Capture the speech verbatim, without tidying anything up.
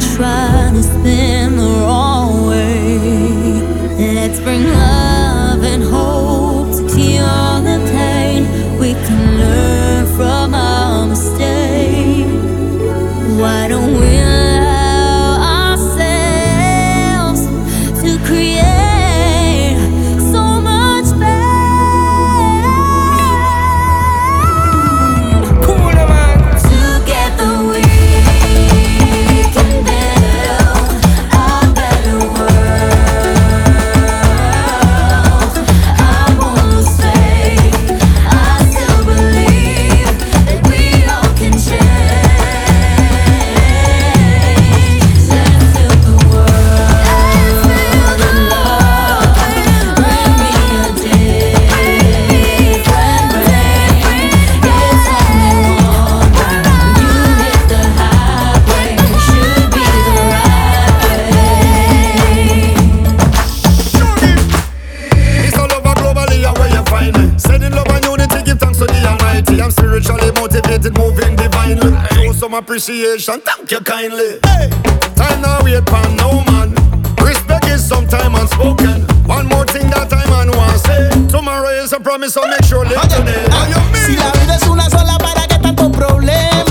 trying to spin the wrong way. Let's bring love and hope to cure the pain. We can learn from our mistakes. Why don't we allow ourselves to create so much pain? Cool, man. Together we can build a better world. I won't lose faith. I still believe that we all can change. Let's fill the world with love. Bring me a different rain. It's only one. You hit the highway. Should be the right way. It's all over globally and where you find me. Sending love and unity, give thanks to the Almighty. I'm spiritually motivated, moving divinely. Show some appreciation, thank you kindly. Hey, time now wait for no man. Respect is sometime unspoken. One more thing that I man want say. Tomorrow is a promise, so make sure live today. How you Si mean? la vida es una sola, ¿para qué tanto problema?